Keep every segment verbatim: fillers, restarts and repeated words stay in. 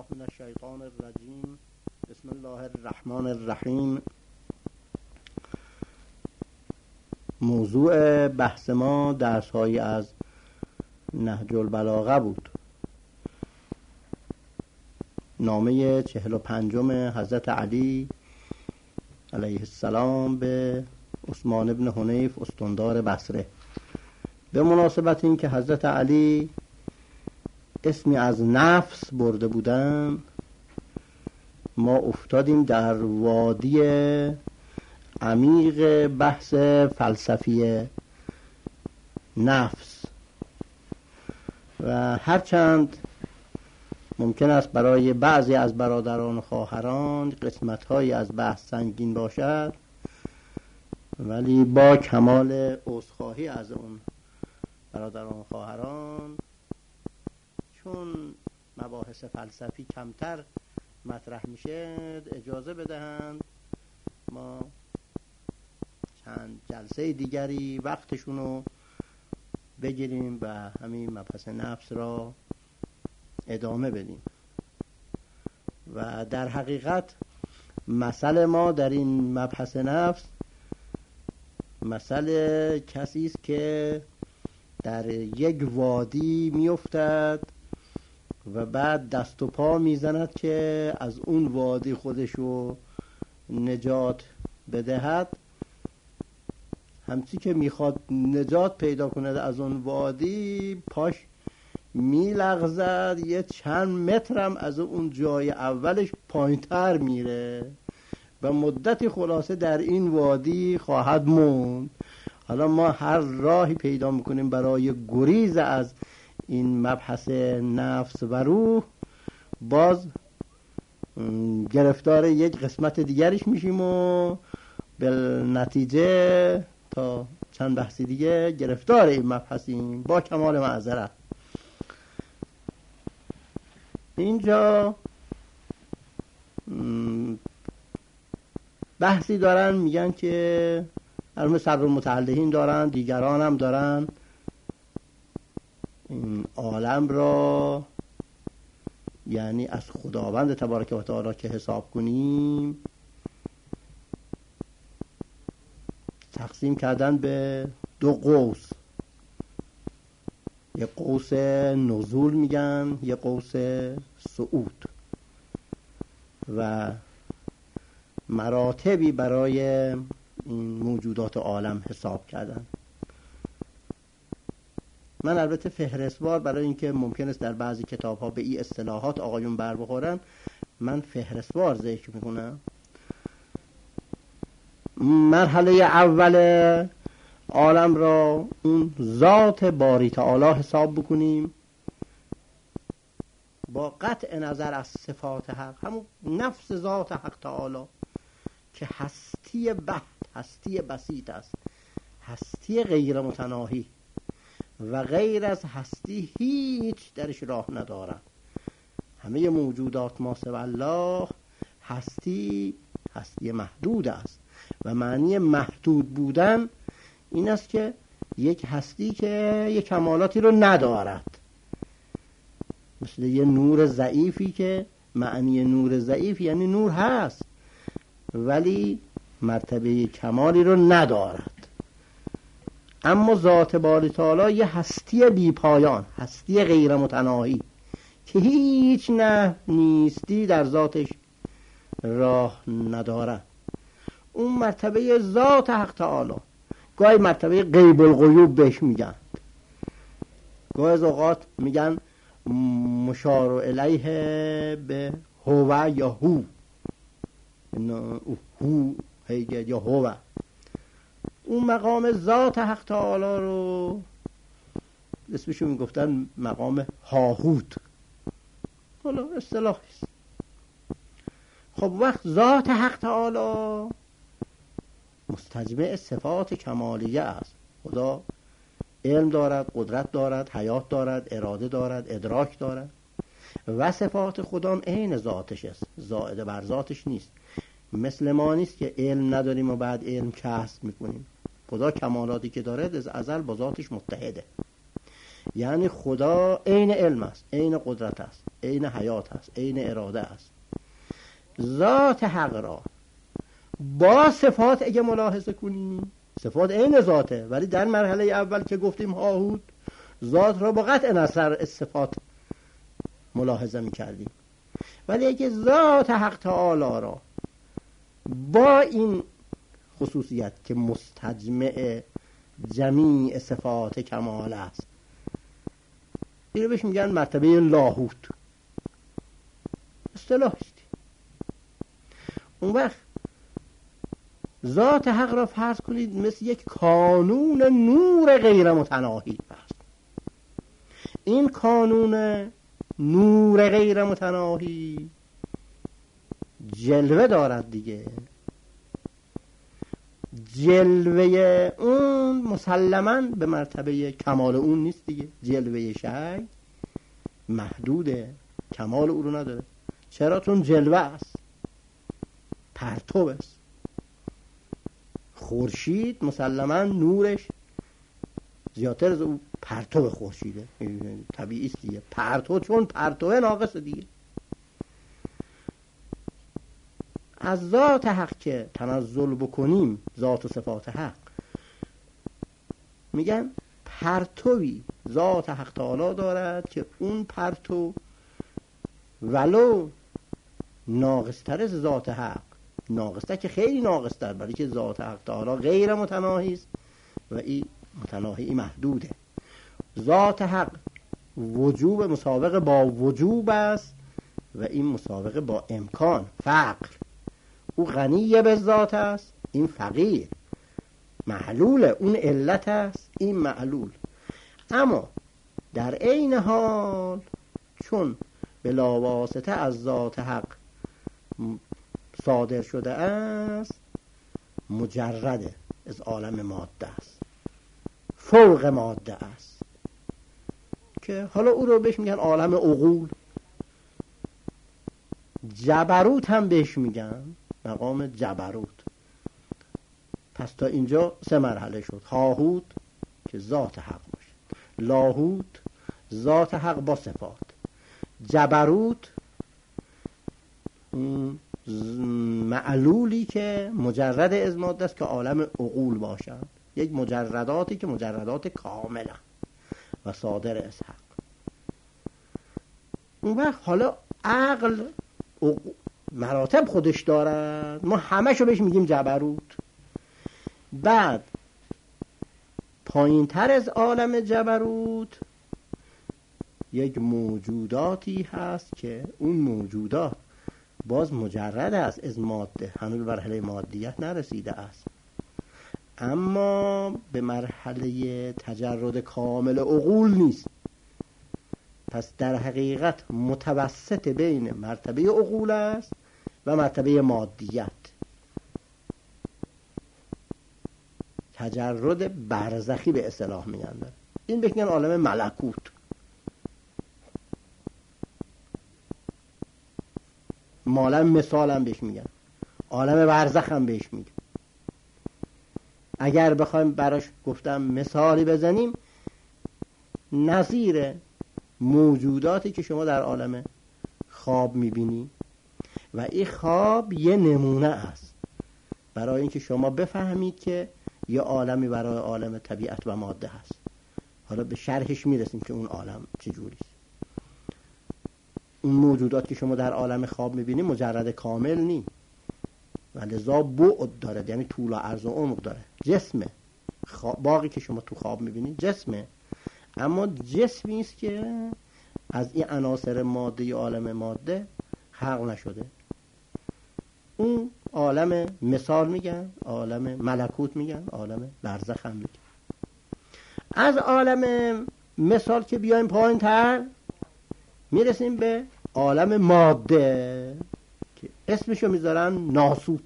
بالله من الشیطان الرجیم. بسم الله الرحمن الرحیم. موضوع بحث ما درس‌هایی از نهج البلاغه بود. نامه چهل و پنجم حضرت علی علیه السلام به عثمان بن حنیف استندار بصره. به مناسبت این که حضرت علی اسمی از نفس برده بودن، ما افتادیم در وادی عمیق بحث فلسفی نفس و هرچند ممکن است برای بعضی از برادران و خواهران قسمت‌هایی از بحث سنگین باشد، ولی با کمال عذرخواهی از اون برادران و خواهران، چون مباحث فلسفی کمتر مطرح میشه، اجازه بدهند ما چند جلسه دیگری وقتشونو بگیریم و همین مبحث نفس را ادامه بدیم. و در حقیقت مسئله ما در این مبحث نفس مسئله کسی است که در یک وادی میافتد و بعد دست و پا میزند که از اون وادی خودشو نجات بدهد. همچی که میخواد نجات پیدا کند از اون وادی، پاش میلغزد، یه چند مترم از اون جای اولش پایینتر میره و مدتی خلاصه در این وادی خواهد موند. حالا ما هر راهی پیدا میکنیم برای گریز از این مبحث نفس و روح، باز گرفتار یک قسمت دیگریش میشیم و به نتیجه تا چند بحثی دیگه گرفتار این مبحثیم، با کمال معذرت. اینجا بحثی دارن، میگن که علم صدر المتعلقین دارن، دیگران هم دارن، این عالم را یعنی از خداوند تبارک و تعالی که حساب کنیم تقسیم کردن به دو قوس. یه قوس نزول میگن، یه قوس صعود، و مراتبی برای این موجودات عالم حساب کردن. من البته فهرستوار، برای اینکه ممکن است در بعضی کتاب ها به این اصطلاحات آقایون بر بخورن، من فهرستوار ذکر میکنم. مرحله اول عالم را اون ذات باری تعالی حساب بکنیم با قطع نظر از صفات حق، همون نفس ذات حق تعالی که هستی بحت، هستی بسیط است، هستی غیر متناهی و غیر از هستی هیچ درش راه ندارن. همه موجودات ما سوی الله هستی هستی محدود است و معنی محدود بودن این است که یک هستی که یک کمالاتی رو ندارد، مثل یه نور ضعیفی که معنی نور ضعیف یعنی نور هست ولی مرتبه کمالی رو ندارد. اما ذات باری تعالی یه هستی بی پایان، هستی غیر متناهی که هیچ نه نیستی در ذاتش راه نداره. اون مرتبه ذات حق تعالی، گاهی مرتبه غیب الغیوب بهش میگن، گاهی از اوقات میگن مشار الیه به هو یا هو، هو هیگه یا هو. اون مقام ذات حق تعالی رو اسمشو میگفتن مقام هاهوت، حالا اصطلاحی است. خب وقت ذات حق تعالی مستجمع صفات کمالیه است. خدا علم دارد، قدرت دارد، حیات دارد، اراده دارد، ادراک دارد و صفات خدا هم عین ذاتش است، زائد بر ذاتش نیست. مثل ما نیست که علم نداریم و بعد علم کسب میکنیم. خدا کمالاتی که داره از ازل با ذاتش متحده. یعنی خدا عین علم است، عین قدرت است، عین حیات است، عین اراده است. ذات حق را با صفات اگه ملاحظه کنیم، صفات عین ذاته، ولی در مرحله اول که گفتیم هاهوت، ذات را با قطع نظر صفات ملاحظه می‌کردیم. ولی اگه ذات حق تعالی را با این خصوصیت که مستجمع جمیع صفات کمال است، این رو بهش میگن مرتبه لاهوت، اصطلاح است. اون وقت ذات حق را فرض کنید مثل یک کانون نور غیر متناهی است. این کانون نور غیر متناهی جلوه دارد دیگه. جلوه اون مسلماً به مرتبه کمال اون نیست دیگه. جلوه شی محدوده، کمال او رو نداره. چرا؟ چون جلوه است، پرتو است. خورشید مسلماً نورش زیادتر از او پرتو خورشیده، طبیعی است دیگه. پرتو چون پرتو ناقصه دیگه. از ذات حق که تنزل بکنیم، ذات و صفات حق، میگن پرتوی ذات حق تعالی دارد که اون پرتو ولو ناقصتر از ذات حق، ناقصتر که خیلی ناقصتر، برای که ذات حق تعالی غیر متناهی است و این متناهی محدوده. ذات حق وجوب مسابقه با وجوب است و این مسابقه با امکان، فقر. او غنی به ذات است، این فقیر. معلول، اون علت است، این معلول. اما در عین حال چون بلا واسطه از ذات حق صادر شده است، مجرد از عالم ماده است، فوق ماده است، که حالا او رو بهش میگن عالم عقول. جبروت هم بهش میگن، مقام جبروت. پس تا اینجا سه مرحله شد. هاهوت که ذات حق باشه، لاهوت ذات حق با صفات، جبروت معلولی که مجرد از ماده است که عالم عقول باشد، یک مجرداتی که مجردات کاملا و صادر از حق. اون وقت حالا عقل مراتب خودش دارد، ما همشو بهش میگیم جبروت. بعد پایین تر از عالم جبروت یک موجوداتی هست که اون موجودات باز مجرد است از ماده، هنوز به مرحله مادیت نرسیده است، اما به مرحله تجرد کامل عقول نیست. پس در حقیقت متوسط بین مرتبه عقول است و مرتبه مادیت. تجرد برزخی به اصطلاح میگن. این بهش میگن عالم ملکوت. عالم مثال هم بهش میگن، عالم برزخ هم بهش میگن. اگر بخوایم براش گفتم مثالی بزنیم، نظیر موجوداتی که شما در عالم خواب میبینی و این خواب یه نمونه است برای اینکه شما بفهمید که یه عالمی برای عالم طبیعت و ماده هست. حالا به شرحش میرسیم که اون عالم چجوریست. اون موجودات که شما در عالم خواب میبینید مجرد کامل نی و لذا بعد داره، یعنی طول و عرض و عمق داره. جسمه، باقی که شما تو خواب میبینید جسمه، اما جسمی است که از این عناصر ماده عالم ماده خلق نشده. اون عالم مثال میگن، عالم ملکوت میگن، عالم برزخ هم میگن. از عالم مثال که بیایم پایین تر میرسیم به عالم ماده که اسمشو میذارن ناسوت.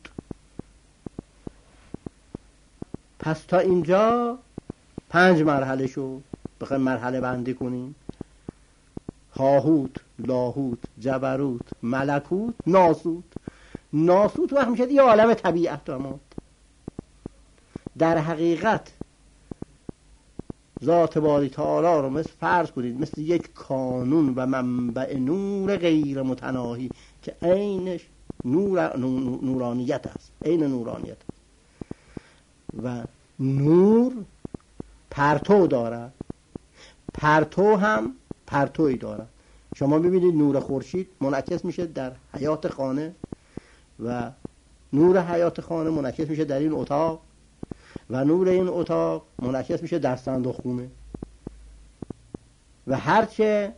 پس تا اینجا پنج مرحله شو بخوایم مرحله بندی کنیم: هاهوت، لاهوت، جبروت، ملکوت، ناسوت. ناسوت وقت میشه یه عالم طبیعت و ماده. در حقیقت ذات باری تعالی رو مثل فرض کنید مثل یک کانون و منبع نور غیر متناهی که عینش نور نورانیت است، عین نورانیت است. و نور پرتو دارد، پرتو هم پرتویی دارد. شما ببینید نور خورشید منعکس میشه در حیات خانه و نور حیات خانه منعکس میشه در این اتاق و نور این اتاق منعکس میشه در صندوق خونه و هرچه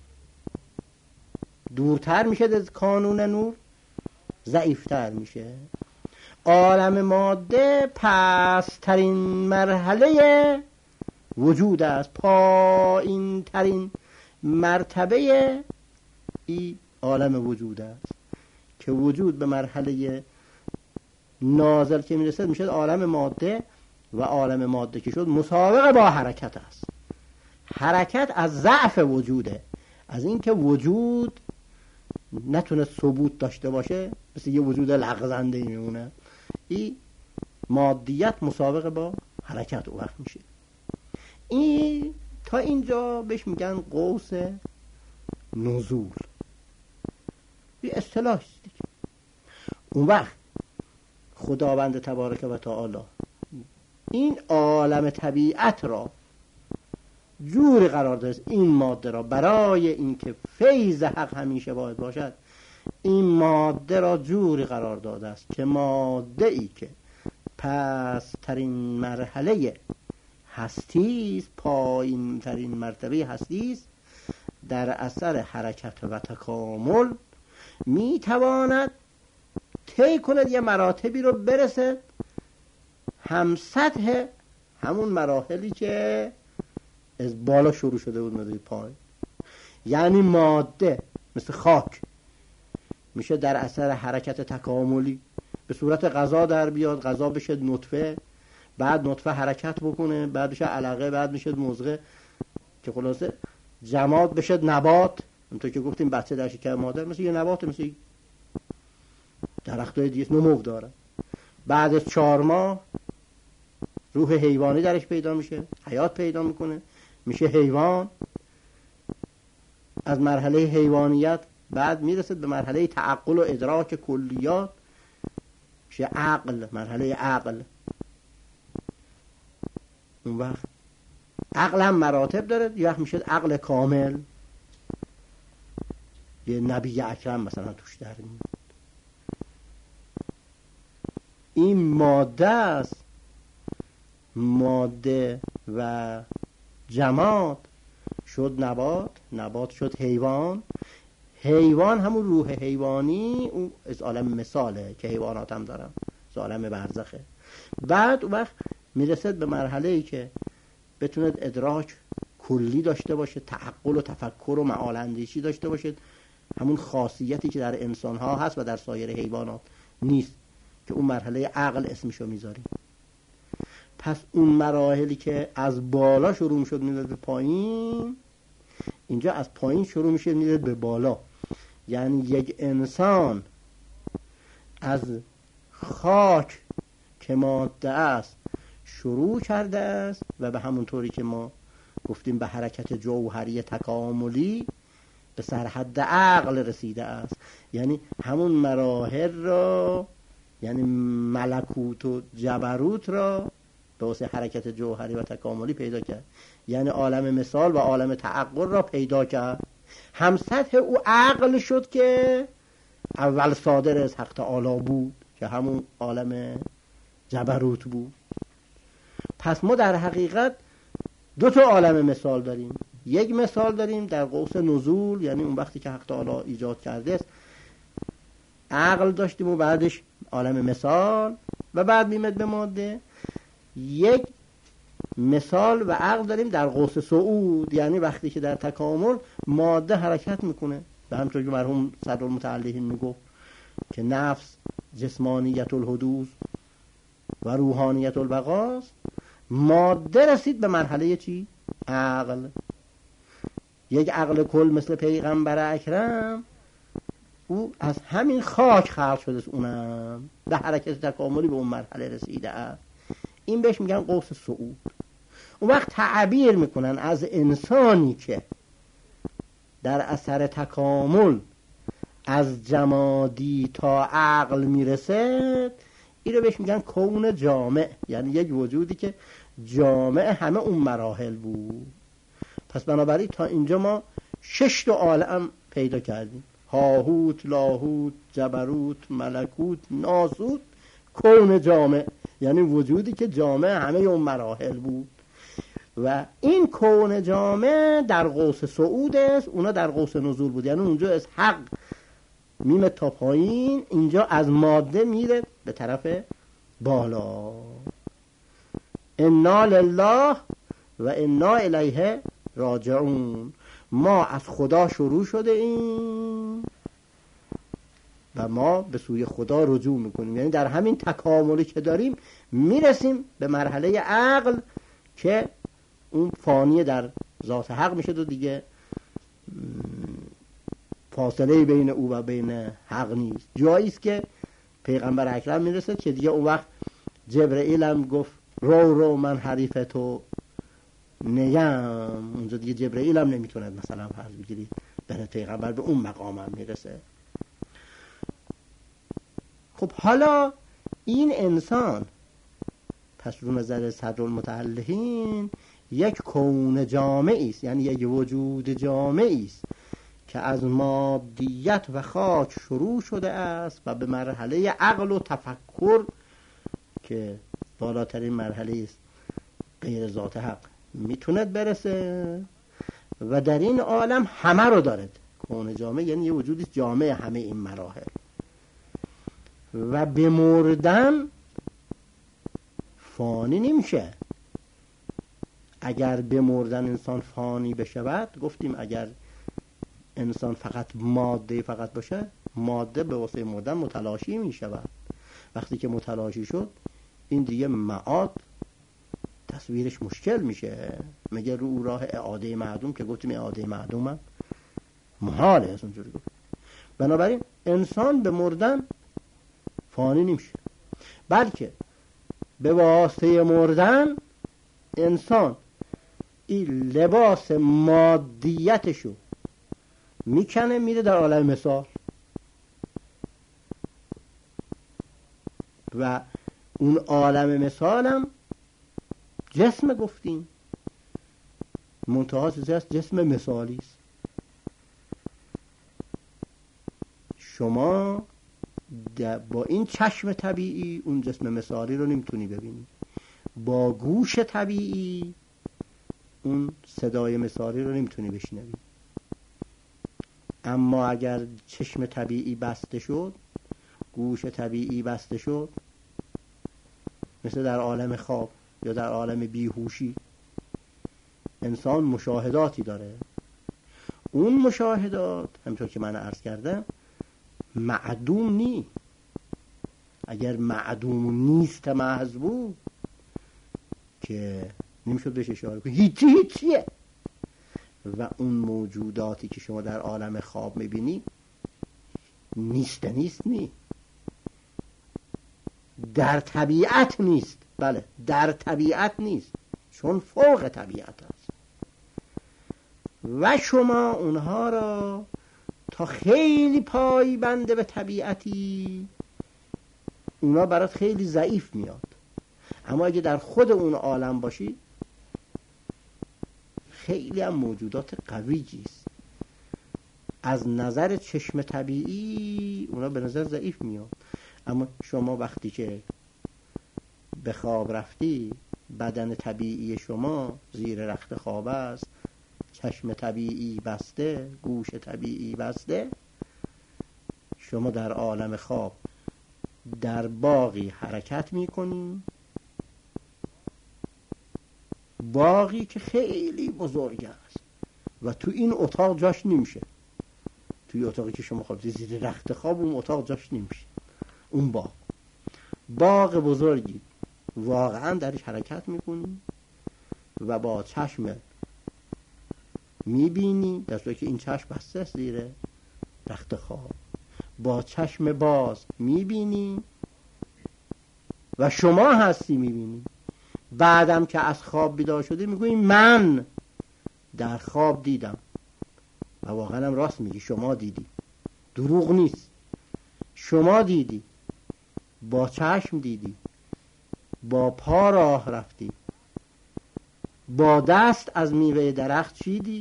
دورتر میشه از کانون نور ضعیفتر میشه. عالم ماده پست‌ترین مرحله وجود است، پایین ترین مرتبه این عالم وجود است که وجود به مرحله نازل که میرسه میشه عالم ماده و عالم ماده که شد مسابقه با حرکت است. حرکت از ضعف وجوده، از اینکه وجود نتونه ثبوت داشته باشه، مثل یه وجود لغزنده میمونه. این مادیت مسابقه با حرکت او وقت میشه. این تا اینجا بهش میگن قوس نزول، این اصطلاح است دیگه. اون وقت خداوند تبارک و تعالی این عالم طبیعت را جوری قرار داده، این ماده را برای اینکه فیض حق همیشه باید باشد، این ماده را جوری قرار داده است که ماده ای که پست‌ترین مرحله هستی است، پایین ترین مرتبه هستی است، در اثر حرکت و تکامل می تواند طی کند یه مراتبی رو برسه هم سطح همون مراحلی که از بالا شروع شده بود مدوی پای. یعنی ماده مثل خاک میشه در اثر حرکت تکاملی به صورت غذا در بیاد، غذا بشه نطفه، بعد نطفه حرکت بکنه، بعد بشه علقه، بعد میشه مضغه، که خلاصه جماد بشه نبات. اونطور که گفتیم بچه در شکم مادر مثل یه نبات، مثل درختای دیگه نمو داره. بعد از چهار ماه روح حیوانی درش پیدا میشه، حیات پیدا میکنه، میشه حیوان. از مرحله حیوانیت بعد میرسه به مرحله تعقل و ادراک کلیات، میشه عقل، مرحله عقل. اون وقت عقل هم مراتب داره، یه وقت میشه عقل کامل، یه نبی اکرم مثلا توش در میاد. این ماده است، ماده و جماد شد نبات، نبات شد حیوان، حیوان همون روح حیوانی، اون از عالم مثاله که حیوانات هم دارن، از عالم برزخه. بعد اون وقت میرسد به مرحله ای که بتوند ادراک کلی داشته باشه، تعقل و تفکر و معال اندیشی داشته باشه، همون خاصیتی که در انسان ها هست و در سایر حیوانات نیست، که اون مرحله عقل اسمشو میذاریم. پس اون مراحلی که از بالا شروع شد میاد به پایین، اینجا از پایین شروع میشه میاد به بالا. یعنی یک انسان از خاک که ماده است شروع کرده است و به همون طوری که ما گفتیم به حرکت جوهری تکاملی به سرحد عقل رسیده است. یعنی همون مراحل را، یعنی ملکوت و جبروت را به واسه حرکت جوهری و تکاملی پیدا کرد، یعنی عالم مثال و عالم تعقل را پیدا کرد. هم سطح او عقل شد که اول صادر از حق تعالی بود، که همون عالم جبروت بود. پس ما در حقیقت دو تا عالم مثال داریم. یک مثال داریم در قوس نزول، یعنی اون وقتی که حق تعالی ایجاد کرده است عقل داشتیم و بعدش عالم مثال و بعد میمد به ماده. یک مثال و عقل داریم در قوس صعود، یعنی وقتی که در تکامل ماده حرکت میکنه، به همطور که مرحوم صدرالمتعلقین میگفت که نفس جسمانیت الحدوث و روحانیت البقاست، ماده رسید به مرحله چی؟ عقل. یک عقل کل مثل پیغمبر اکرم، او از همین خاک خلق شده است، اونم به حرکت تکاملی به اون مرحله رسیده است. این بهش میگن قوس صعود. اون وقت تعبیر میکنن از انسانی که در اثر تکامل از جمادی تا عقل میرسه، این رو بهش میگن کون جامع، یعنی یک وجودی که جامع همه اون مراحل بود. پس بنابراین تا اینجا ما شش تا عالم پیدا کردیم: هاهوت، لاهوت، جبروت، ملکوت، ناسوت، کون جامع، یعنی وجودی که جامع همه اون مراحل بود. و این کون جامع در قوس صعود است، اونا در قوس نزول بود، یعنی اونجا از حق میمه تا پایین، اینجا از ماده میره به طرف بالا. انا لله و انا الیه راجعون. ما از خدا شروع شده ایم و ما به سوی خدا رجوع میکنیم، یعنی در همین تکاملی که داریم میرسیم به مرحله عقل که اون فانی در ذات حق میشه و دیگه فاصله بین او و بین حق نیست. جایی است که پیغمبر اکرم میرسه که دیگه اون وقت جبرئیل هم گفت رو رو من حریف تو نیم، اونجا دیگه جبرئیل هم نمیتونه مثلا فرض بگیرید به پیغمبر به اون مقام هم میرسه. خب حالا این انسان پس رو نظر صدرالمتعلقین یک کون جامعی است، یعنی یک وجود جامعی است که از مادیت و خاک شروع شده است و به مرحله عقل و تفکر که بالاترین مرحله است غیر ذات حق میتوند برسه و در این عالم همه رو دارد. کون جامع یعنی یه وجودی جامع همه این مراحل. و به مردن فانی نمیشه. اگر به مردن انسان فانی بشود، گفتیم اگر انسان فقط ماده فقط باشه، ماده به واسه مردن متلاشی میشود. وقتی که متلاشی شد این دیگه معاد تصویرش مشکل میشه. مگه رو راه اعاده معدوم که گفتیم اعاده معدوم هم محاله از اونجوری گفت. بنابراین انسان به مردن فانی نمیشه، بلکه به واسطه مردن انسان این لباس مادیتشو میکنه میره در عالم مثال و اون عالم مثالم جسم گفتیم منتها چیزی هست جسم مثالی است. شما با این چشم طبیعی اون جسم مثالی رو نمیتونی ببینی، با گوش طبیعی اون صدای مثالی رو نمیتونی بشنوی. اما اگر چشم طبیعی بسته شد، گوش طبیعی بسته شد، مثل در عالم خواب یا در عالم بیهوشی انسان مشاهداتی داره. اون مشاهدات همونطور که من عرض کردم معدوم نی. اگر معدوم نیست محض بود که نمیشد بهش اشاره کنی، هیچی هیچیه. و اون موجوداتی که شما در عالم خواب میبینی نیست نیست نی در طبیعت نیست. بله در طبیعت نیست، چون فوق طبیعت است. و شما اونها را تا خیلی پای بنده به طبیعتی اونا برات خیلی ضعیف میاد. اما اگه در خود اون عالم باشی خیلی هم موجودات قویی است. از نظر چشم طبیعی اونا به نظر ضعیف میاد، اما شما وقتی که به خواب رفتی بدن طبیعی شما زیر رخت خواب است، چشم طبیعی بسته، گوش طبیعی بسته، شما در عالم خواب در باغی حرکت میکنی، باغی که خیلی بزرگ است و تو این اتاق جاش نمیشه. توی اتاقی که شما خوابیدی زیر رخت خواب اون اتاق جاش نمیشه. اون باغ باغ بزرگی واقعا درش حرکت میکنی و با چشم میبینی، در صورتی که این چشم بسته است زیر رخت خواب، با چشم باز میبینی و شما هستی میبینی. بعدم که از خواب بیدار شدی میگویی من در خواب دیدم. و واقعا هم راست میگی، شما دیدی، دروغ نیست. شما دیدی، با چشم دیدی، با پا راه رفتی، با دست از میوه درخت چیدی.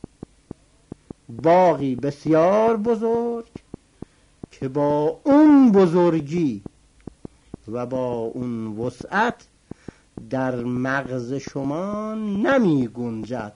باغی بسیار بزرگ که با اون بزرگی و با اون وسعت در مغز شما نمی گنجد،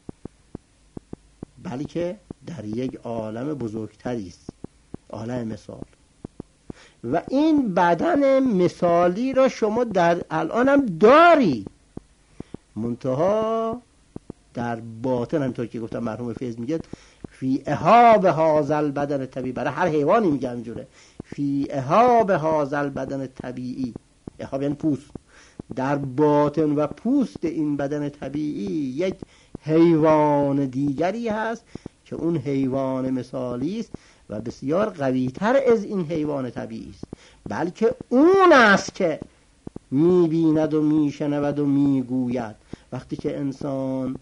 بلکه در یک عالم بزرگتری است، عالم مثال. و این بدن مثالی را شما در الانم داری، منتها در باطن، همطور که گفتم مرحوم فیض میگه فی اهاب هازل بدن طبیعی، برای هر حیوانی میگه اینجوره، فی اهاب هازل بدن طبیعی. اهاب یعنی پوست. در باطن و پوست این بدن طبیعی یک حیوان دیگری هست که اون حیوان مثالی است و بسیار قوی‌تر از این حیوان طبیعی است، بلکه اون است که می‌بیند و می‌شنود و می‌گوید. وقتی که انسان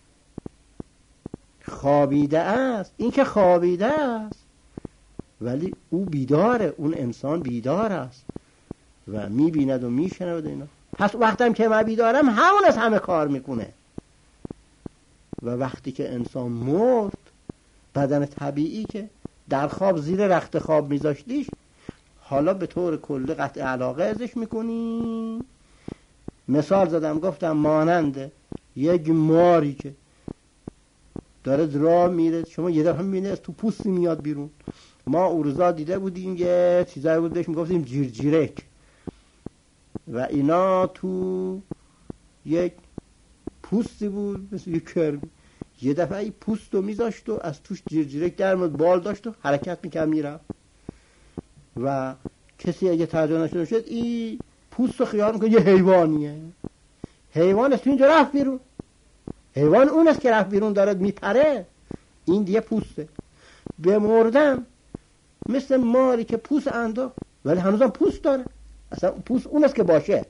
خوابیده است، این که خوابیده است ولی او بیداره، اون انسان بیدار است و می‌بیند و می‌شنود اینا. پس وقتی که من بیدارم همون از همه کار میکنه. و وقتی که انسان مرد، بدن طبیعی که در خواب زیر رخت خواب میذاشتیش، حالا به طور کلی قطع علاقه ازش میکنی. مثال زدم گفتم مانند یک ماری که داره راه میره، شما یه دفعه میبینی از تو پوستی میاد بیرون. ما اون روزا دیده بودیم یه چیزایی بود بهش میگفتیم جیرجیرک و اینا تو یک پوستی بود مثل یک کرمی. یه دفعه این پوست رو میذاشت و از توش جیرجیرک در میاد، بال داشت و حرکت میکرد میرفت. و کسی اگه توجه نشده شد این پوست رو خیال میکنه یه حیوانیه. حیوان است تو اینجا رفت بیرون، حیوان اون است که رفت بیرون دارد میپره، این دیگه پوسته. بمردم مثل ماری که پوست انداخت ولی هنوزم پوست داره، اصلا پوست اون است که باشه.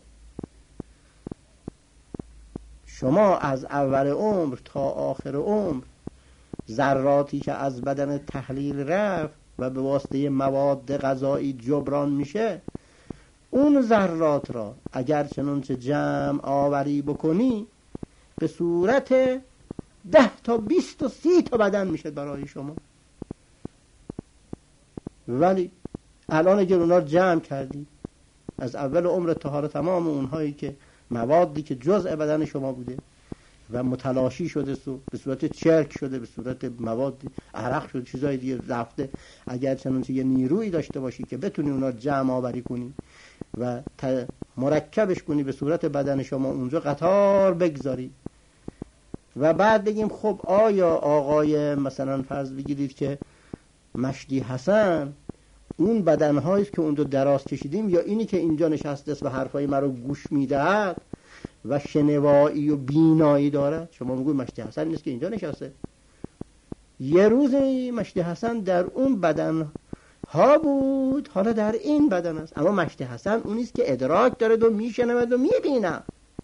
شما از اول عمر تا آخر عمر ذراتی که از بدن تحلیل رفت و به واسطه مواد غذایی جبران میشه، اون ذرات را اگر چنانچه جمع آوری بکنی به صورت ده تا بیست و سی تا بدن میشه برای شما. ولی الان اگر اونا رو جمع کردی از اول عمر تا حالا، تمام اونهایی که موادی که جزء بدن شما بوده و متلاشی شده سو به صورت چرک شده، به صورت مواد عرق شده، چیزای دیگه رفته، اگر چنانچه یه نیرویی داشته باشی که بتونی اونا جمع آوری کنی و مرکبش کنی به صورت بدن شما، اونجا قطار بگذاری و بعد بگیم خب آیا آقای مثلا فرض بگیرید که مشدی حسن اون بدنهایی که اون رو دراز کشیدیم یا اینی که اینجا نشسته است و حرفای ما رو گوش میدهد و شنوایی و بینایی داره، شما میگوید مشدی حسن نیست که اینجا نشسته. یه روزی مشدی حسن در اون بدن ها بود، حالا در این بدن است، اما مشدی حسن اونیست که ادراک داره و میشنود و میبینه.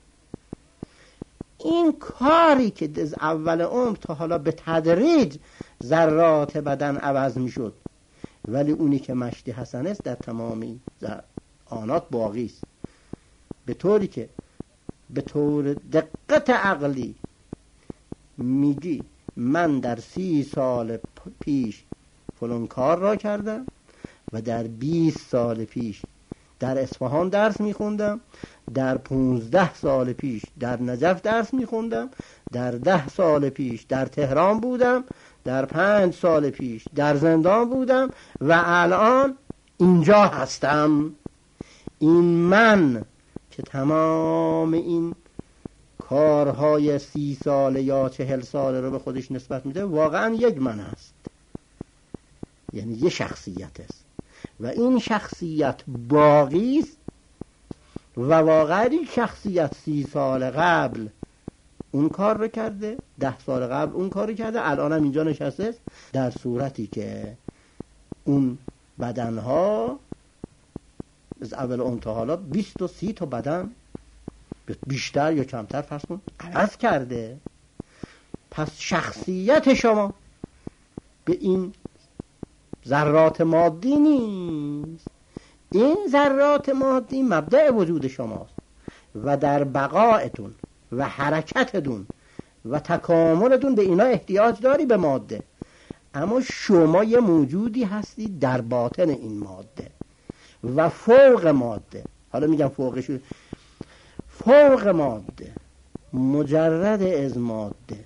این کاری که از اول عمر تا حالا به تدریج ذرات بدن عوض میشد، ولی اونی که مشدی حسن است در تمامی آنات باقی است، به طوری که به طور دقت عقلی میگی من در سی سال پیش فلان کار را کردم و در بیست سال پیش در اصفهان درس میخوندم، در پونزده سال پیش در نجف درس میخوندم، در ده سال پیش در تهران بودم، در پنج سال پیش در زندان بودم و الان اینجا هستم. این من که تمام این کارهای سی ساله یا چهل ساله رو به خودش نسبت میده، واقعا یک من است، یعنی یه شخصیت است و این شخصیت باقی است و واقعا این شخصیت سی سال قبل اون کار رو کرده، ده سال قبل اون کار رو کرده، الان هم اینجا نشسته است، در صورتی که اون بدنها از اول اون تا حالا بیست و سی تا بدن بیشتر یا کمتر فرض کن عوض کرده. پس شخصیت شما به این ذرات مادی نیست. این ذرات مادی مبدأ وجود شماست و در بقایتون و حرکتتون و تکاملتون به اینا احتیاج داری، به ماده. اما شما یه موجودی هستی در باطن این ماده و فوق ماده. حالا میگم فوقش، فوق ماده، مجرد از ماده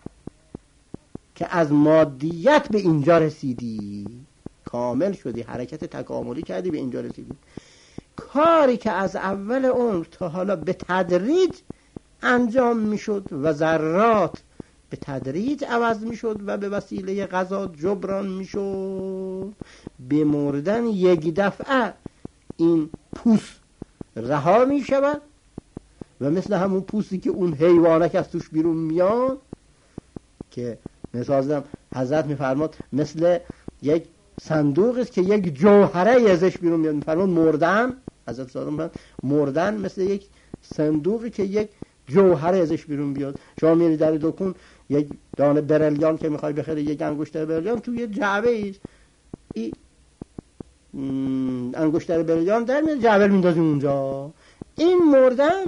که از مادیت به اینجا رسیدی، کامل شدی، حرکت تکاملی کردی، به اینجا رسیدی. کاری که از اول عمر تا حالا به تدریج انجام میشد و ذرات به تدریج عوض میشد و به وسیله غذا جبران میشد، به مردن یک دفعه این پوست رها میشود و مثل همون پوستی که اون حیوانه که از توش بیرون میاد، که مثال زدم حضرت میفرماد مثل یک صندوق است که یک جوهره ازش بیرون میاد. میفرماد مردن، حضرت صادق میفرماد مردن مثل یک صندوقی که یک جوهره ازش بیرون بیاد. شما میری در دکون یک دانه برلیان که میخوای بخری، یک انگشتر برلیان توی جعبه است، این انگشتر برلیان در میاد، جعبه میندازی اونجا. این مردن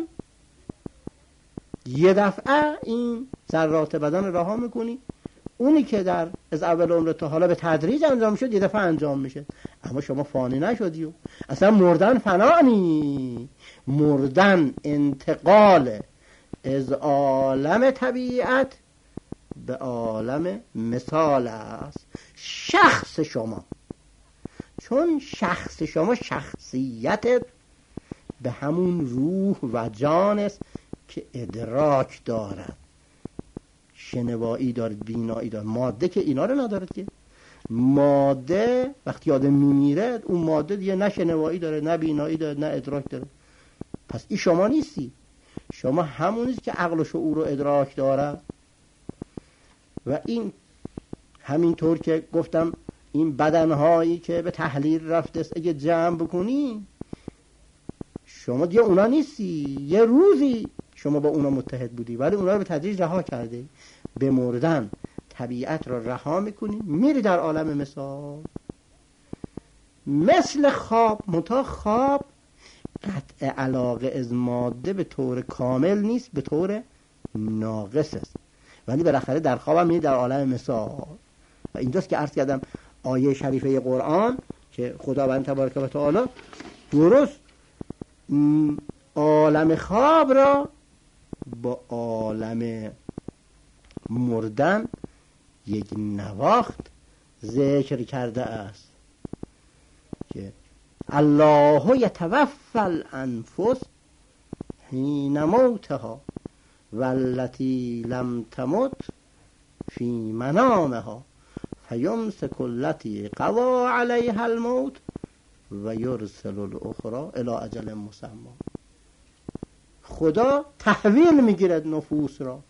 یه دفعه این ذرات بدن رها میکنی، اونی که در از اول عمر تا حالا به تدریج انجام شد یه دفعه انجام میشه. اما شما فانی نشدی و اصلا مردن فنانی. مردن انتقال از عالم طبیعت به عالم مثال است. شخص شما، چون شخص شما شخصیت به همون روح و جان است که ادراک دارد، شنوایی دارد، بینایی دارد. ماده که اینا رو ندارد که. ماده وقتی آدم میمیره اون ماده دیگه نه شنوایی داره، نه بینایی داره، نه ادراک داره. پس این شما نیستی. شما همونیست که عقل و شعور و ادراک دارد. و این همینطور که گفتم این بدنهایی که به تحلیل رفته است اگه جمع بکنی، شما دیگه اونا نیستی. یه روزی شما با اونا متحد بودی ولی اونا رو به تدریج رها کرده. به مردن طبیعت رو رها میکنی، میری در عالم مثال. مثل خواب، منتها خواب قطع علاقه از ماده به طور کامل نیست، به طور ناقص است. ولی بالاخره در خواب هم میری در عالم مثال. و اینجاست که عرض کردم آیه شریفه قرآن که خداوند تبارک و تعالی درست عالم خواب را با عالم مردن یک نواخت ذکر کرده است که الله یتوفی الانفس حین موتها والتی لم تمت فی منامها فیمسک التی قضی علیها الموت و یرسل الاخرى الی اجل مسمى. خدا تحویل میگیرد نفوس را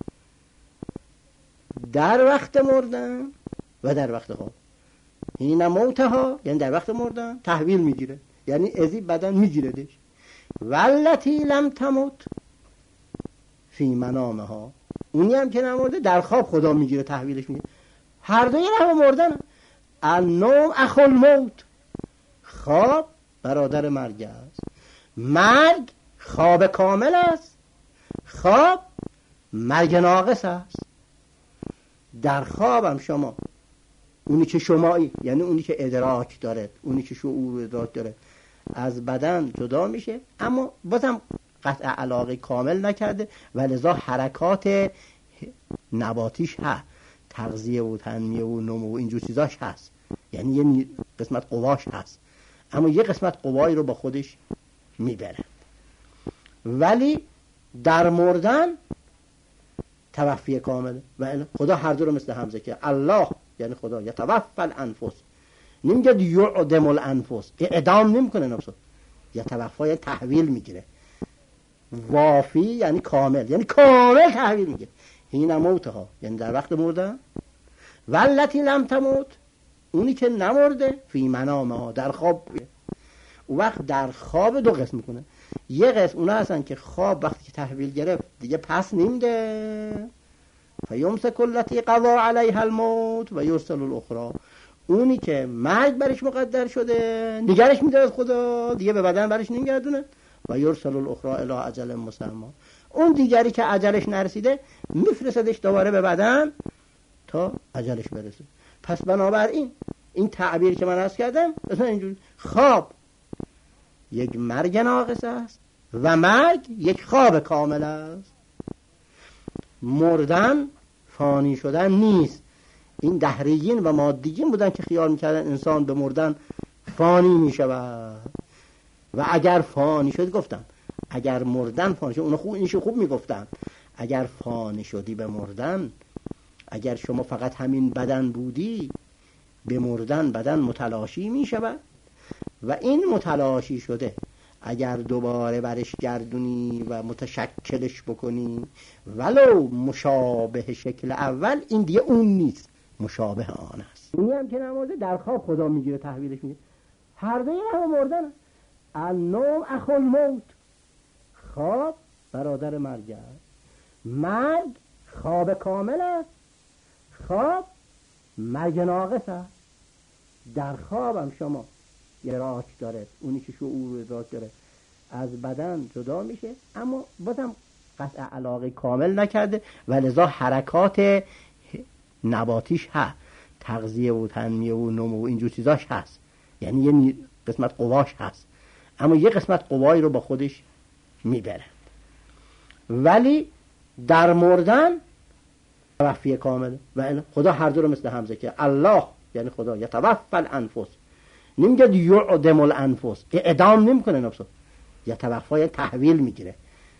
در وقت مردن و در وقت خواب. این موتها یعنی در وقت مردن تحویل میگیره، یعنی ازی بدن میگیردش. والتی لم تمت فی منامها، اونی هم که نمرده در خواب خدا میگیره تحویلش میگیره. هر دوی هم مردن. النوم اخو الموت، خواب برادر مرگ است. مرگ خواب کامل است، خواب مرگ ناقص است. در خوابم شما اونی که شمایی، یعنی اونی که ادراک داره، اونی که شعور ادراک داره، از بدن جدا میشه، اما بازم قطع علاقه کامل نکرده و لذا حرکات نباتیش هست، تغذیه و تنمیه و نمو و اینجور چیزاش هست، یعنی یه قسمت قواش هست، اما یه قسمت قوایی رو با خودش میبره. ولی در مردن توفی کامله. و خدا هر دو رو مثل همزه که الله یعنی خدا یتوفی الانفس، نمیگه یعدم الانفس، اعدام نمیکنه نفسو، یتوفی یعنی تحویل میگیره. وافی یعنی کامل، یعنی کامل تحویل میگیره. حین موتها یعنی در وقت مردن. والتی لم تموت، اونی که نمرده، فی منامها در خواب. او وقت در خواب دو قسم میکنه. یه قسم اونا هستن که خواب وقتی که تحویل گرفت دیگه پس نمیده، فیمسک التی قضا علیها الموت و یرسل الاخری، اونی که مرگ برش مقدر شده نگرش میداره خدا، دیگه به بدن برش نمیگردونه، و یرسل الاخری الی اجل مسمى، اون دیگری که اجلش نرسیده میفرستدش دوباره به بدن تا اجلش برسه. پس بنابراین این تعبیر که من عرض کردم مثلا اینجوری، خواب یک مرگ ناقص است و مرگ یک خواب کامل است. مردن فانی شدن نیست. این دهریین و مادیین بودن که خیال میکردن انسان به مردن فانی میشود و اگر فانی شد، گفتم اگر مردن فانی شد، اونا خوب اینشو خوب میگفتن، اگر فانی شدی به مردن، اگر شما فقط همین بدن بودی به مردن بدن متلاشی میشود و این متلاشی شده اگر دوباره برش گردونی و متشکلش بکنی ولو مشابه شکل اول، این دیگه اون نیست، مشابه آن است. اونی هم که نمازه در خواب خدا میگیره تحویلش میگیره. هر دوی هم مردن. النوم اخو الموت، خواب برادر مرگ است. مرگ خواب کامل است، خواب مرگ ناقص است. در خواب هم شما ادراک داره، اونی که شعور ادراک داره از بدن جدا میشه، اما بازم قطع علاقه کامل نکرده و لذا حرکات نباتیش هست، تغذیه و تنمیه و نمو و اینجور چیزاش هست، یعنی یه قسمت قواش هست، اما یه قسمت قوایی رو با خودش میبرد. ولی در مردن توفی کامل و خدا هر دو رو مثل همزه که الله یعنی خدا یتوفی الانفس، نمیگه یعدم الانفس، اعدام نمیکنه نفسو، یتوفی یعنی تحویل میگیره،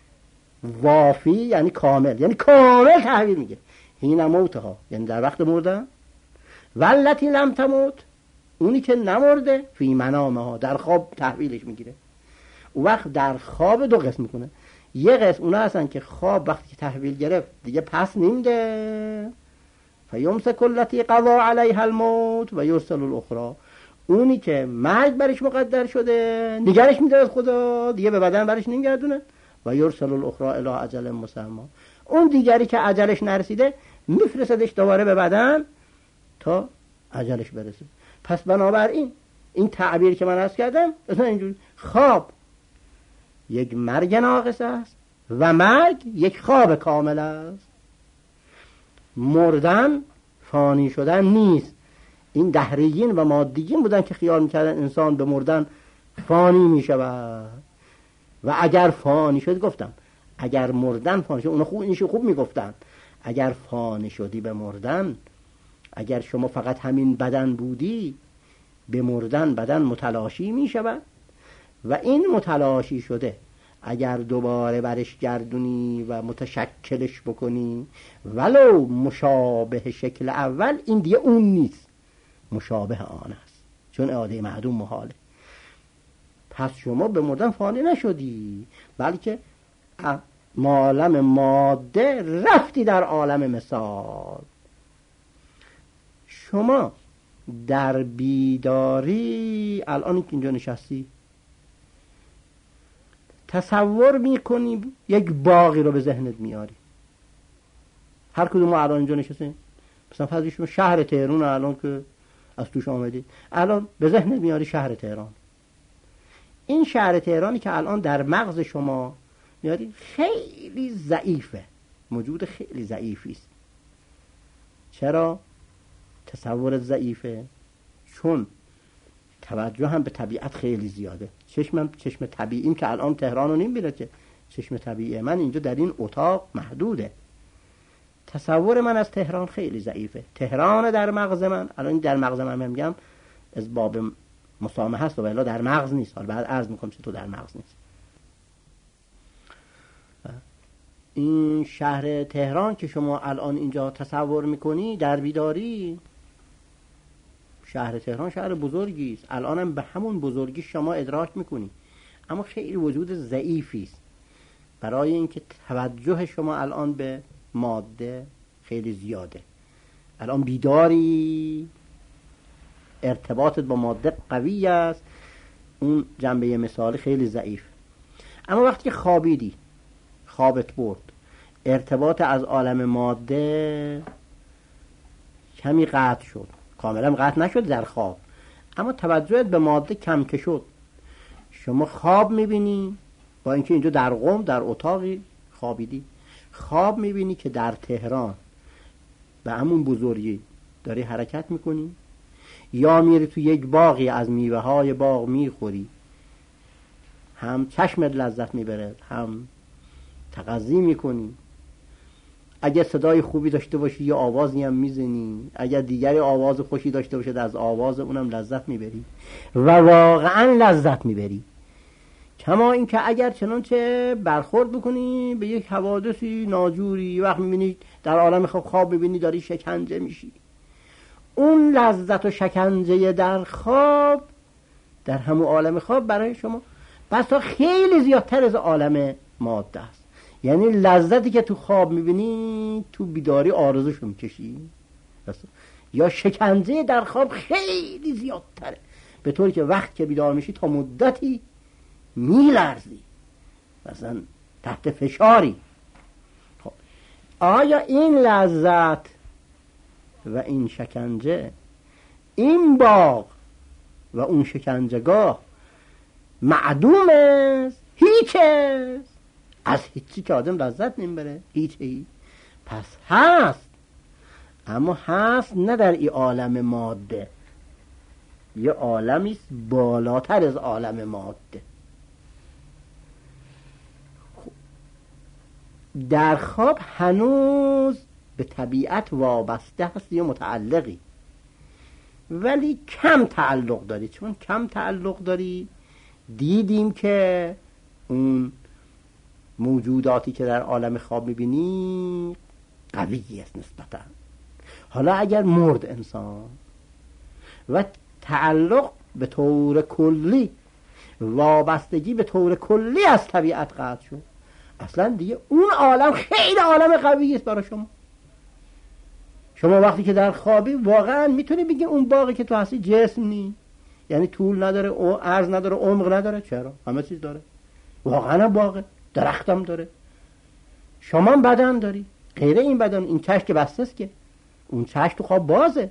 وافی یعنی کامل، یعنی کامل تحویل میگیره. هین موتها یعنی در وقت مردن، والتی لم تموت اونی که نمرده فی منامها در خواب تحویلش میگیره. اون وقت در خواب دو قسم میکنه، یه قسم اونا هستن که خواب وقتی که تحویل گرفت دیگه پس نمیده، فیمسک التی قضا علیها الموت و یرسل الاخری، اونی که مرگ برش مقدر شده نگرش میداره خدا، دیگه به بدن برش نمیگردونه، و یرسل الاخری الی اجل مسمى، اون دیگری که اجلش نرسیده میفرستدش دوباره به بدن تا اجلش برسه. پس بنابراین این تعبیر که من عرض کردم مثلا اینجوری، خواب یک مرگ ناقص است و مرگ یک خواب کامل است. مردن فانی شدن نیست. این دهریین و مادیین بودن که خیال میکردن انسان به مردن فانی میشود و اگر فانی شد، گفتم اگر مردن فانی شد، اونا خوب اینشو خوب میگفتن، اگر فانی شدی به مردن، اگر شما فقط همین بدن بودی به مردن بدن متلاشی میشود و این متلاشی شده اگر دوباره برش گردونی و متشکلش بکنی ولو مشابه شکل اول، این دیگه اون نیست، مشابه آن است، چون اعاده معدوم محاله. پس شما به مردن فانی نشدی، بلکه عالم ماده رفتی در عالم مثال. شما در بیداری الان که اینجا نشستی تصور میکنی یک باغی رو به ذهنت میاری. هر کدوم ما الان اینجا نشستیم، مثلا فرض شما شهر تهران الان که از توش آمدید، الان به ذهنت میاری شهر تهران. این شهر تهرانی که الان در مغز شما میاری خیلی ضعیفه، موجود خیلی ضعیفی است. چرا تصورت ضعیفه؟ چون توجه هم به طبیعت خیلی زیاده. چشمم چشم طبیعیم که الان تهران رو نمیبینه، که چشم طبیعی من اینجا در این اتاق محدوده. تصور من از تهران خیلی ضعیفه. تهران در مغز من الان در مغز من میگم از باب مسامحه است و الا در مغز نیست. حالا بعد عرض میکنم چطور در مغز نیست. این شهر تهران که شما الان اینجا تصور میکنی در بیداری، شهر تهران شهر بزرگی است، الان هم به همون بزرگی شما ادراک میکنی، اما خیلی وجود ضعیفی است برای اینکه توجه شما الان به ماده خیلی زیاده. الان بیداری، ارتباطت با ماده قوی است، اون جنبه مثالی خیلی ضعیف. اما وقتی خوابیدی، خوابت برد، ارتباط از عالم ماده کمی قطع شد، کاملا قطع نشد در خواب، اما توجهت به ماده کم که شد، شما خواب میبینی، با اینکه اینجا در قم در اتاقی خوابیدی، خواب میبینی که در تهران به همون بزرگی داری حرکت میکنی، یا میری تو یک باغی از میوه های باغ میخوری، هم چشمت لذت میبره، هم تغذی میکنی، اگه صدای خوبی داشته باشی یه آوازی هم میزنی، اگه دیگری آواز خوشی داشته باشه از آواز اونم لذت میبری و واقعا لذت میبری. کما این که اگر چنانچه برخورد بکنی به یک حوادثی ناجوری، وقت میبینی در عالم خواب خواب میبینی داری شکنجه میشی، اون لذت و شکنجه در خواب در همون عالم خواب برای شما بسا خیلی زیادتر از عالم ماده است. یعنی لذتی که تو خواب میبینی تو بیداری آرزوشو میکشی، یا شکنجه در خواب خیلی زیادتره، به طوری که وقت که بیدار میشی تا مدتی میلرزی، مثلا تحت فشاری. خب آیا این لذت و این شکنجه، این باغ و اون شکنجهگاه معدوم است؟ هیچ است، از هیچی که آدم لذت نمیبره، هیچی. پس هست، اما هست نه در این عالم ماده، یه عالمیست بالاتر از عالم ماده. در خواب هنوز به طبیعت وابسته هستی یا متعلقی، ولی کم تعلق داری. چون کم تعلق داری دیدیم که اون موجوداتی که در عالم خواب میبینی قوی است نسبتا. حالا اگر مرد انسان و تعلق به طور کلی، وابستگی به طور کلی از طبیعت قطع شد، اصلا دیگه اون عالم خیلی عالم قوی است برای شما. شما وقتی که در خوابی واقعا میتونی بگی اون باقی که تو هستی جسم نی، یعنی طول نداره، او عرض نداره، عمق نداره. چرا؟ همه چیز داره، واقعا باغه، درختم داره، شما بدن داری، غیر این بدن، این چشم که بسته است، که اون چشم تو خواب بازه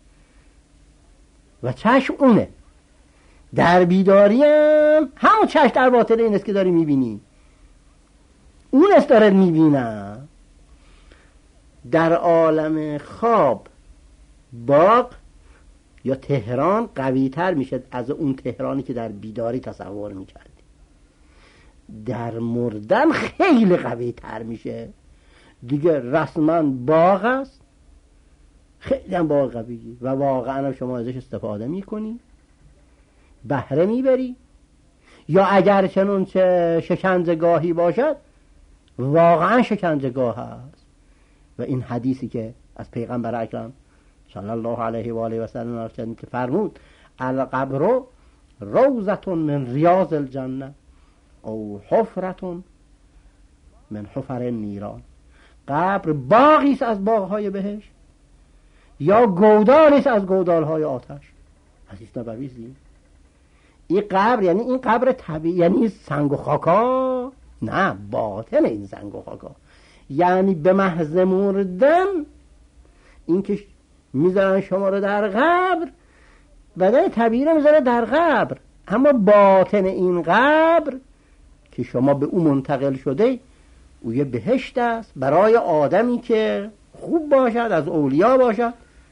و چشم اونه. در بیداری هم همون چشم در باطن این است که داری میبینی، اون است داره میبینه. در عالم خواب باغ یا تهران قوی تر میشه از اون تهرانی که در بیداری تصور میکردی. در مردن خیلی قوی تر میشه دیگه، رسما باغ است، خیلی هم باغ قویه و واقعا شما ازش استفاده میکنی، بهره میبری. یا اگر چنون چه شکنجهگاهی باشد، واقعا شکنجهگاه هست. و این حدیثی که از پیغمبر اکرم صلی الله علیه و آله و سلم که فرمود القبر روضة من ریاض الجنه او حفرة من حفر النیران. قبر باغی است از باغهای بهشت یا گودالی است از گودالهای آتش. حدیث نبوی است. این قبر یعنی این قبر طبیعی، یعنی سنگ و خاکا نه، باطن این سنگ و خاکا، یعنی به محض مردن این که میذارن شما رو در قبر، بدن طبیعی رو میذاره در قبر، اما باطن این قبر که شما به اون منتقل شده، او یه بهشت است برای آدمی که خوب باشد، از اولیا باشد.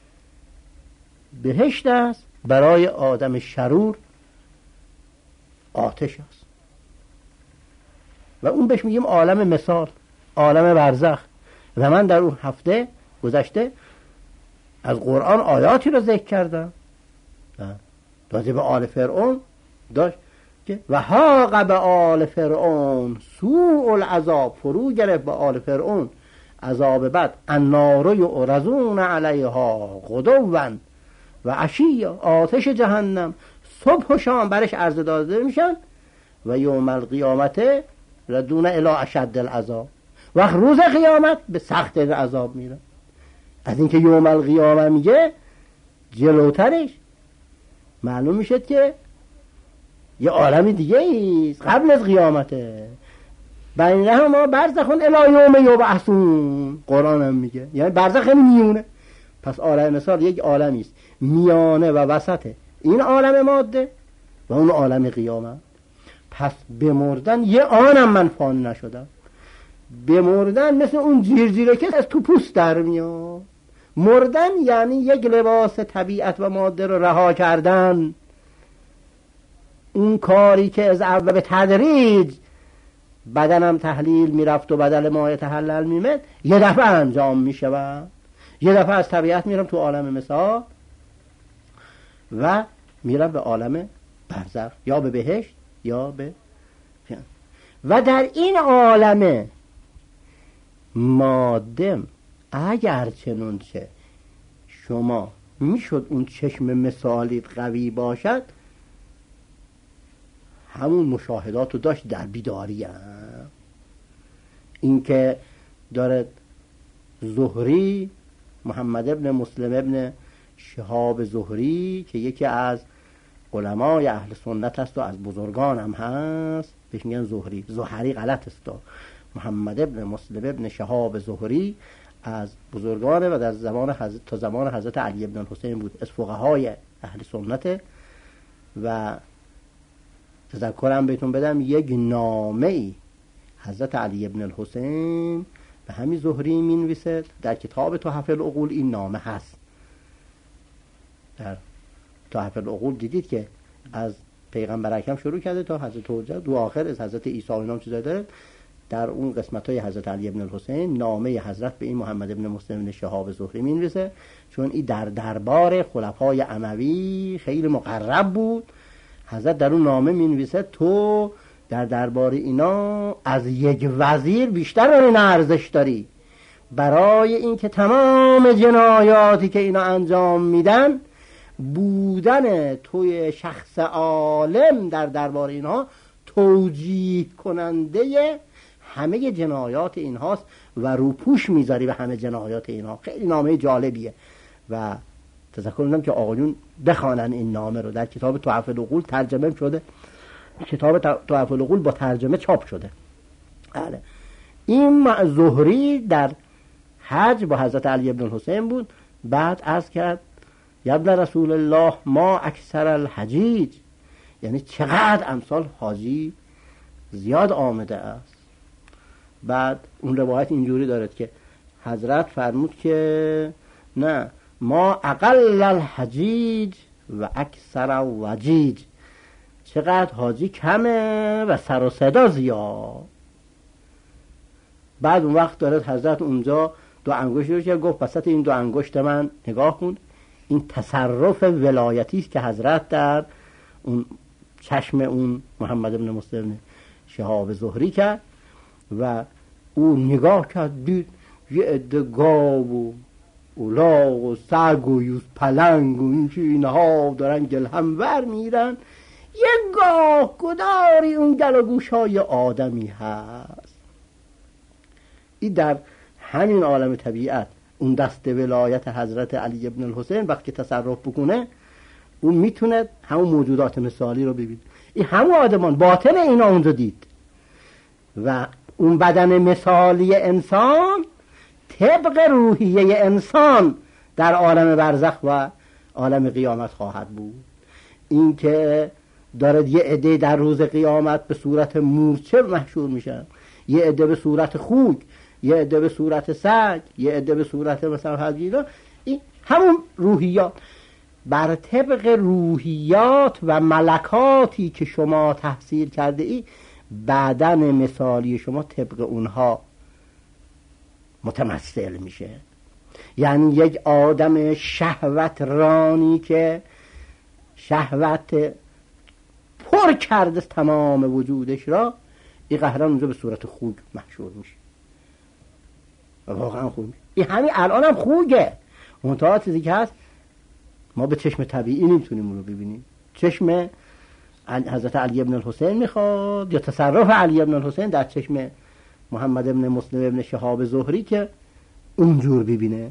بهشت است برای آدم شرور آتش است. و اون بهش میگیم عالم مثال، عالم برزخ. و من در اون هفته گذشته از قرآن آیاتی رو ذکر کردم راجع به آل فرعون داشت که و حاق به آل فرعون سوء العذاب، فرو گرفت به آل فرعون عذاب بد، النار یعرضون علیها غدوا و عشیا، آتش جهنم صبح و شام برش عرضه داده میشن، و یوم القیامت ردون الی اشد العذاب، وقت روز قیامت به سخت عذاب میرن. از اینکه یوم القیامه میگه جلوترش معلوم میشه که یه عالم دیگه ایست قبل از قیامته. بینهما برزخ الی یوم یبعثون، قرآن هم میگه، یعنی برزخ یعنی میونه. پس عالم مثال یک عالمی است میانه و وسطه این عالم ماده و اون عالم قیامت. پس بمردن یه آنم من فانی نشدم. بمردن مثل اون جیرجیره که از تو پوست در میاد. مردن یعنی یک لباس طبیعت و ماده رو رها کردن. اون کاری که از اول به تدریج بدنم تحلیل میرفت و بدل ما تحلل میمد یه دفعه انجام میشود. یه دفعه از طبیعت میرم تو عالم مثال و میرم به عالم برزخ، یا به بهشت یا به فیان. و در این عالم مادم اگر چنانچه شما میشد اون چشم مثالی قوی باشد، همون مشاهدات رو داشت در بیداری هم. این که داره زهری، محمد ابن مسلم ابن شهاب زهری که یکی از علمای اهل سنت است و از بزرگان هم هست، بهش میگن زهری. زهری غلط است. محمد ابن مسلم ابن شهاب زهری از بزرگانه و در زمان حضرت تا زمان حضرت علی ابن الحسین بود، از فقهای اهل سنت. و تذکرم بهتون بدم یک نامه ای حضرت علی ابن الحسین به همین زهری می نویسد. در کتاب تحف العقول این نامه هست. در تحف العقول دیدید که از پیغمبر اکرم شروع کرده تا حضرت حجت دو آخر از حضرت عیسی و نام چیزا داره. در اون قسمت های حضرت علی ابن الحسین نامه حضرت به این محمد ابن مسلم ابن شهاب زهری می نویسه، چون این در دربار خلفای اموی خیلی مقرب بود. حضرت در اون نامه می نویسه تو در دربار اینا از یک وزیر بیشتر این ارزش داری، برای اینکه تمام جنایاتی که اینا انجام میدن بودن توی شخص عالم در دربار اینها توجیه کننده همه جنایات اینهاست و روپوش میذاری به همه جنایات اینها. خیلی نامه جالبیه و تذکر میدم که آقایون بخوانن این نامه رو. در کتاب تحف العقول ترجمه شده. کتاب تحف العقول با ترجمه چاپ شده. بله. این زهری در حج با حضرت علی ابن الحسین بود. بعد عرض کرد یا ابن رسول الله ما اکثر الحجیج، یعنی چقدر امثال حاجی زیاد آمده است. بعد اون روایت اینجوری دارد که حضرت فرمود که نه، ما اقل الحجیج و اکثر وجیج، چقدر حاجی کمه و سر و صدا زیاد. بعد اون وقت دارد حضرت اونجا دو انگشت رو که گفت وسط این دو انگشت من نگاه کن. این تصرف ولایتی است که حضرت در اون چشم اون محمد ابن مسلم شهاب زهری کرد و اون نگاه کرد دید یه عده گاو و اولاغ و سگ و یوز پلنگ و این که اینها دارن گلهمور میرن، یه گاه گداری اون گل و گوشای آدمی هست. این در همین عالم طبیعت اون دست ولایت حضرت علی ابن الحسین وقتی تصرف بکنه اون میتونه همون موجودات مثالی رو ببین. این همون آدمان باطن اینا اونجا دید و اون بدن مثالی انسان طبق روحیه انسان در عالم برزخ و عالم قیامت خواهد بود. این که دارد یه عده در روز قیامت به صورت مورچه محشور میشن، یه عده به صورت خوک، یه عده به صورت سگ، یه عده به صورت مثلا حجینا. این همون روحیات بر طبق روحیات و ملکاتی که شما تحصیل کرده ای بدن مثالی شما طبق اونها متمثل میشه. یعنی یک آدم شهوت رانی که شهوت پر کرده تمام وجودش را، این قهران اونجا به صورت خوک محشور میشه و واقعا خوک میشه. این همین الان هم خوکه، منتها چیزی که هست ما به چشم طبیعی نمیتونیم اون رو ببینیم. چشم حضرت علی ابن الحسین میخواد یا تصرف علی ابن الحسین در چشم محمد ابن مسلم ابن شهاب زهری که اونجور ببینه.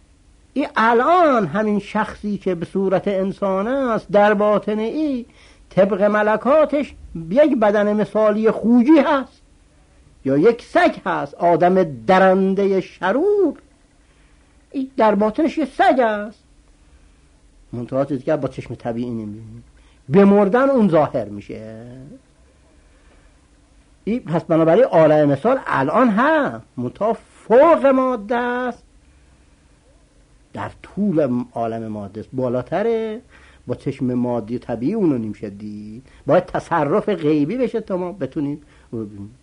این الان همین شخصی که به صورت انسان است در باطن ای طبق ملکاتش یک بدن مثالی خوجی هست یا یک سگ هست، آدم درنده شرور، این در باطنش یه سگ هست، منتها چیزی که با چشم طبیعی نمی‌بینی، به مردن اون ظاهر میشه. این پس بنابراین عالم مثال الان هم منتها فوق ماده است، در طول عالم ماده است، بالاتره، با چشم مادی طبیعی اونو نمیشه دید، باید تصرف غیبی بشه تا ما بتونیم اونو ببینیم.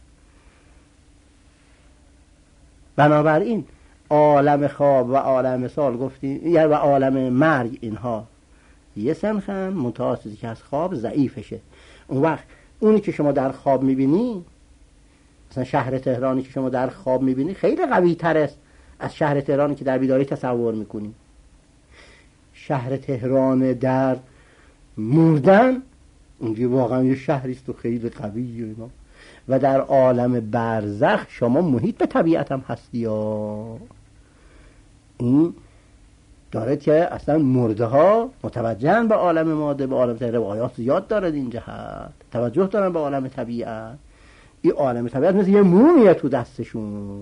بنابراین عالم خواب و عالم مثال گفتیم یا و عالم مرگ اینها یه سنخن، منتها چیزی که از خواب ضعیفشه. اون وقت اونی که شما در خواب میبینی، مثلا شهر تهرانی که شما در خواب میبینی خیلی قوی تر است از شهر تهرانی که در بیداری تصور میکنی. شهر تهران در مردن اونجا واقعا یه شهری است و خیلی قوی و اینا، و در عالم برزخ شما محیط به طبیعت هم هستی. یا این داره که اصلا مرده ها متوجهن به عالم ماده، به عالم طبیعت، آیات زیاد دارد این جهت، توجه دارن به عالم طبیعت. این عالم طبیعت مثل یه مومیه تو دستشون.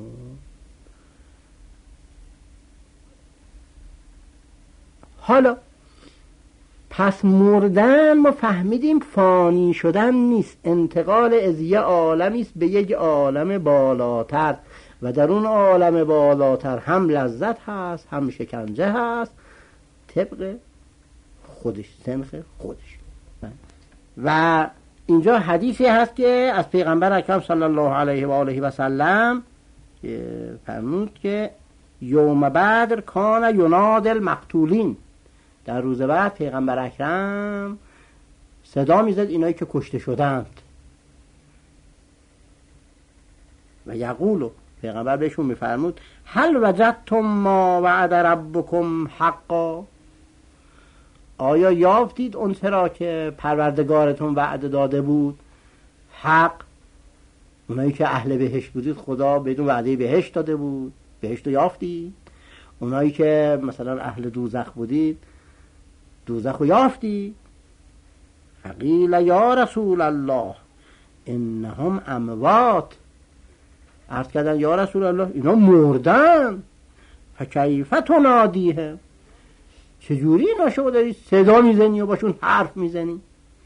حالا پس مردن ما فهمیدیم فانی شدن نیست، انتقال از یه عالمی است به یک عالم بالاتر، و در اون عالم بالاتر هم لذت هست هم شکنجه هست طبق خودش، سنخ خودش. و اینجا حدیثی هست که از پیغمبر اکرم صلی الله علیه و آله و سلم فرمود که یوم بدر کان ینادی المقتولین، در روز بعد پیغمبر اکرم صدا میزد اینایی که کشته شدند، و یقولو، پیغمبر بهشون میفرمود هل وجدتم ما وعد ربکم حقا، آیا یافتید اون چرا که پروردگارتون وعده داده بود حق؟ اونایی که اهل بهشت بودید خدا بدون وعده بهشت داده بود، بهشت رو یافتید. اونایی که مثلا اهل دوزخ بودید دوزخ رو یافتید. فقیل یا رسول الله انهم اموات، عرض کردن یا رسول الله اینا مردن، فکیف تنادیهم، چجوری اینا شما داری صدا میزنی و باشون حرف میزنی؟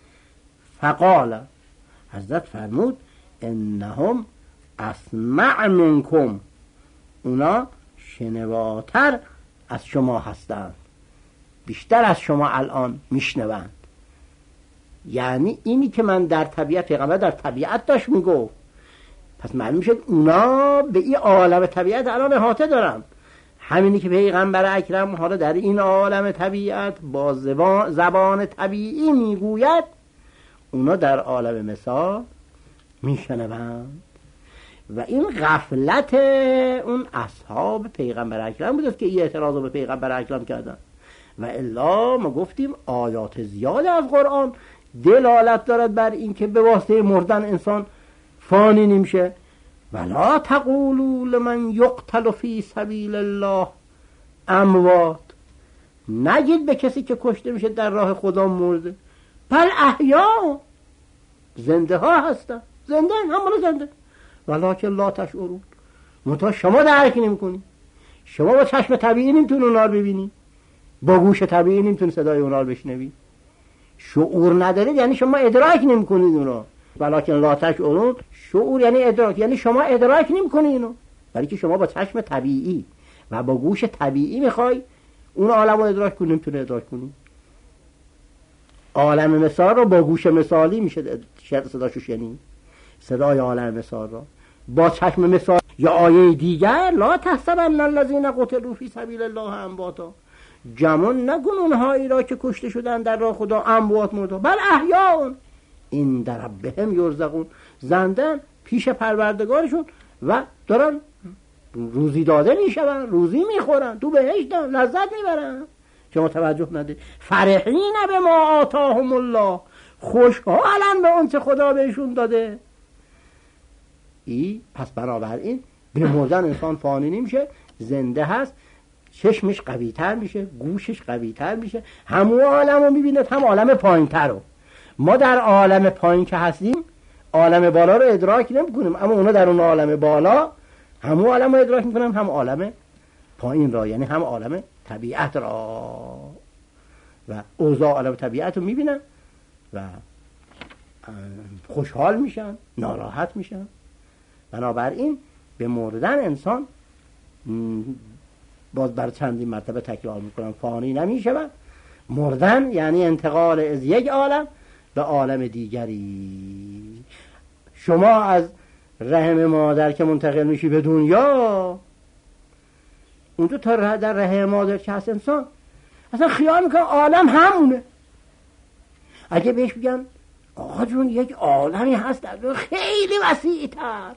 فقال، حضرت فرمود انهم اسمع منکم، اونا شنواتر از شما هستند، بیشتر از شما الان میشنوند. یعنی اینی که من در طبیعت، پیغمبر در طبیعت داشت میگو، پس معلوم شد اونا به این عالم طبیعت الان احاطه دارن. همینی که پیغمبر اکرم حالا در این عالم طبیعت با زبان, زبان طبیعی میگوید، اونا در عالم مثال میشنوند. و این غفلت اون اصحاب پیغمبر اکرم بود که این اعتراض به پیغمبر اکرم کردن. و الا ما گفتیم آیات زیاد از قرآن دلالت دارد بر این که به واسطه مردن انسان فانی نمیشه. ولا تقولوا لمن یقتل فی سبیل الله اموات، نگید به کسی که کشته میشه در راه خدا مرده، بل احیا، زنده ها هستن، زنده همون زنده، ولکن لا تشعرون، منتها شما درک نمیکنی. شما با چشم طبیعی نمیتونی اونا رو ببینی، با گوش طبیعی نمیتونی صدای اونا رو بشنوی، شعور ندارید یعنی شما ادراک نمیکنید اونا. ولکن لا تشعرون، شعور یعنی ادراک، یعنی شما ادراک نمیکنید اینو، ولی که شما با چشم طبیعی و با گوش طبیعی میخوای اون عالم رو ادراک کنی، نمیتونی ادراک کنی. عالم مثال رو با گوش مثالی میشه صداشو شنید، صدای عالم مثال رو با چشم مثال. یا آیه دیگر لا تحسبن الذین قتلوا فی سبیل الله امواتا، جمعون نگون اونهایی را که کشته شدن در راه خدا اموات مرده، بل احیاء عند ربهم یرزقون، زندن پیش پروردگارشون و دارن روزی داده میشون، روزی میخورن، تو بهشتن، لذت میبرن. شما توجه نده. فرحین به ما آتاهم الله، خوشحالن به اون چه خدا بهشون داده. ای پس بنابراین به مردن انسان فانی نمیشه، زنده هست، چشمش قوی تر میشه، گوشش قوی تر میشه، همون عالم رو میبینه، هم عالم پایین تر رو. ما در عالم پایین که هستیم عالم بالا رو ادراک نمی‌کنیم، اما اونا در اون عالم بالا هم عالم رو ادراک می‌کنن هم عالم پایین را، یعنی هم عالم طبیعت را و اوضاع عالم طبیعت رو می‌بینن و خوشحال میشن، ناراحت میشن. بنابراین به مردن انسان، باز بر چندین مرتبه تکرار میکنم، فانی نمیشود. مردن یعنی انتقال از یک عالم به عالم دیگری. شما از رحم مادر که منتقل میشی به دنیا، اونجا تا در رحم مادر که هست انسان اصلا خیال میکنه عالم همونه. اگه بهش بگم آقا جون یک عالمی هست در خیلی وسیع تر،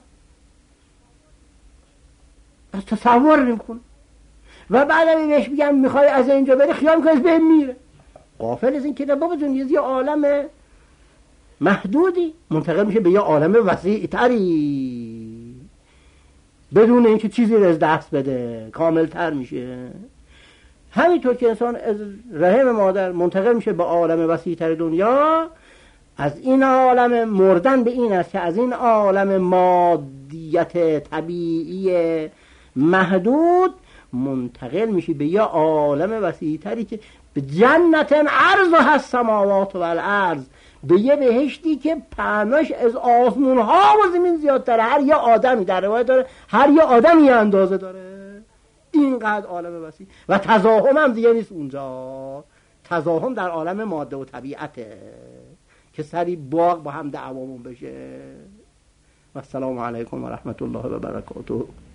از تصور نمیکنه. و بعد اگه بهش بگم میخوای از اینجا بری، خیال میکنه از بهم میره. غافل از این که بابا جون یه عالم محدودی منتقل میشه به یه عالم وسیع تری، بدون اینکه چیزی رو از دست بده کامل تر میشه. همینطور که انسان از رحم مادر منتقل میشه به عالم وسیع تر دنیا، از این عالم مردن به این است که از این عالم مادیت طبیعی محدود منتقل میشی به یه عالم وسیع تری که به جنت عرض هست سماوات و الارض، به یه بهشتی که پهناش از آسمون ها و زمین زیادتره. هر یه آدمی در روایت داره هر یه آدمی یه اندازه داره، اینقدر عالم وسیع. و تزاهم هم دیگه نیست اونجا، تزاهم در عالم ماده و طبیعته که سری باغ با هم دعوامون بشه. و السلام علیکم و رحمت الله و برکاته.